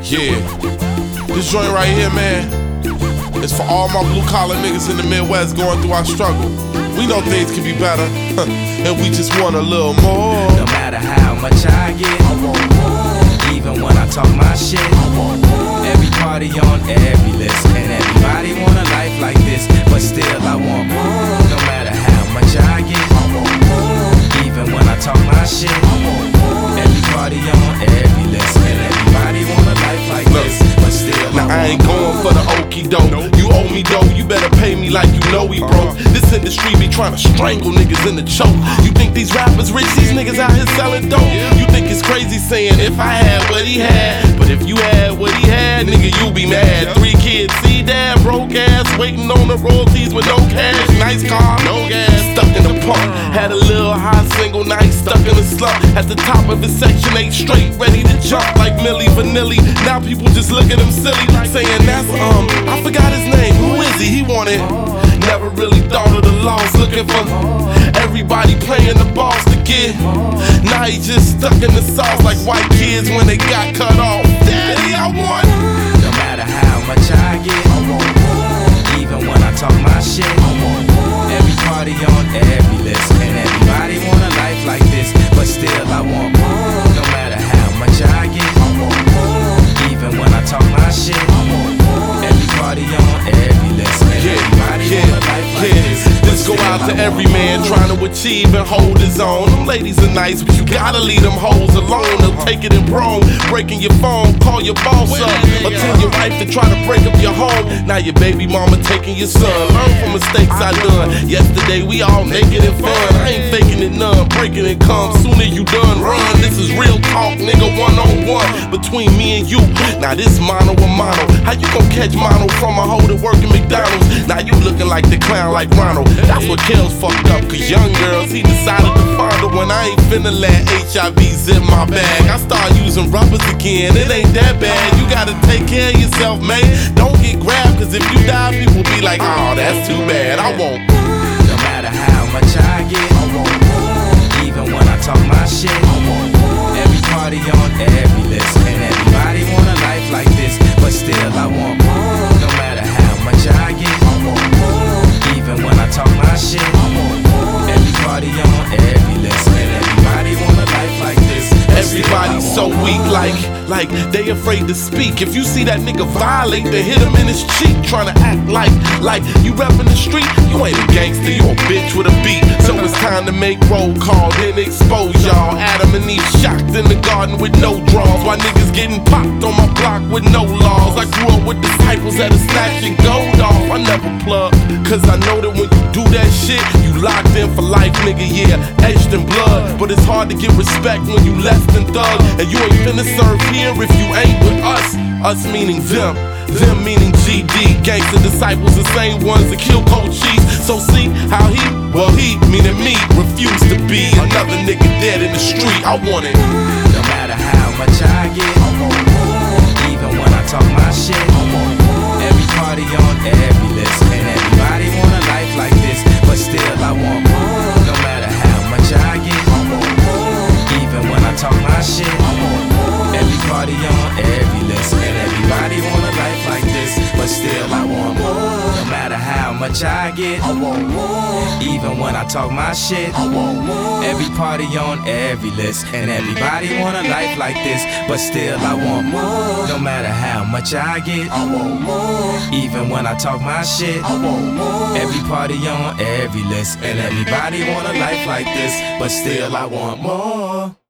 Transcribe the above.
Yeah, this joint right here, man, it's for all my blue-collar niggas in the Midwest going through our struggle. We know things can be better, and we just want a little more. No matter how much I get, I want more. Even when I talk my shit, I want more. Every party on every list, and everybody want a life like this, but still I want more. No matter how much I get, I want more. Even when I talk my shit, I want more. Every party on every list, and everybody want a life like this, but still now I ain't going for the okie doke. You owe me dough, you better pay me like you know we broke. This industry be trying to strangle niggas in the choke. You think these rappers rich, these niggas out here selling dope. You think it's crazy saying if I had what he had, but if you had what he had, nigga, you be mad. 3 kids, see dad, broke ass, waiting on the royalties with no cash. Nice car, no gas, stuck in the pump. Had a little high single night, stuck in a slump. At the top of his section 8 straight, ready to jump like Milli Vanilli. Now people just look at him silly, saying that's I forgot his name, who is he? He wanted. Never really thought of the loss, looking for everybody playing the boss to get. Now he just stuck in the sauce like white kids when they got cut off. Daddy, I want. No matter how much I get, I want more. Even when I talk my shit, I want more. Every party on every list, and everybody want a life like this, but still I want more. No matter how much I get, I want more. Even when I talk my shit, I want more. Every party on every list, and everybody want a life like this. This go out to every man trying to achieve and hold his own. Them ladies are nice, but you gotta leave them hoes alone. They'll take it in prone, breaking your phone, call your boss up, or tell your wife to try to break up your home. Now your baby mama taking your son. Learn from mistakes I done. Yesterday we all naked and fun. I ain't faking it none, breaking it come. Soon as you done, run. This is real talk, nigga, one-on-one between me and you. Now this mono a mono. How you gon' catch mono from a hoe that work at McDonald's? Now you looking like the clown like Ronald. That's what Kells fucked up, cause young girls, he decided to fondle. When I ain't finna let HIV zip my bag, I start using rubbers again. It ain't that bad, you gotta take care of yourself, man. Don't get grabbed, cause if you die, people be like, oh, that's too bad, I want. No matter how much I get, I want more. Even when I talk my shit, I want more. Every party on every list, and everybody want a life like this, but still I want more. No matter how much I get, I want more. Even when I talk my shit, I want more. Every party on every list, and everybody want a life like this. Everybody's so weak, like they afraid to speak. If you see that nigga violate, then hit him in his cheek. Trying to act like you reppin' the street. You ain't a gangster, you a bitch with a beat. So it's time to make roll call, then expose y'all. Adam and Eve shocked in the garden with no draws. Why niggas getting popped on my block with no laws? I grew up with disciples that are snatching gold off. I never plug, cause I know that when you do that shit, you locked in for life, nigga, yeah, etched in blood. But it's hard to get respect when you less than thug, and you ain't finna serve here if you ain't with us. Us meaning them meaning GD. Gangsta disciples, the same ones that kill Cochise. So see how he meaning me, refused to be another nigga dead in the street. I want it. No matter how much I get, I want more. Even when I talk my shit, I want more. Every party on every list, and everybody want a life like this, but still I want more. No matter how much I get, I want more. Even when I talk my shit, I want more. Every party on every list, and everybody want a life like this, but still I want more. No matter how much I get, I want more. Even when I talk my shit, I want more. Every party on every list, and everybody want a life like this, but still I want more. No matter how much I get, I want more. Even when I talk my shit, I want more. Every party on every list, and everybody want a life like this, but still I want more.